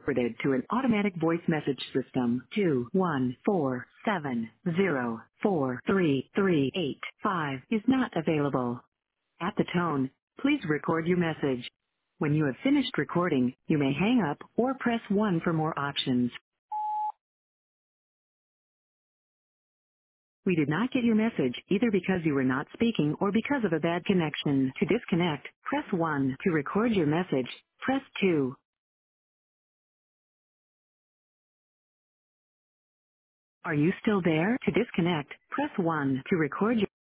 forwarded to an automatic voice message system. 214704338 is not available. At the tone, please record your message. When you have finished recording, you may hang up or press 1 for more options. We did not get your message either because you were not speaking or because of a bad connection. To disconnect, press 1. To record your message, press 2. Are you still there? To disconnect, press 1. To record your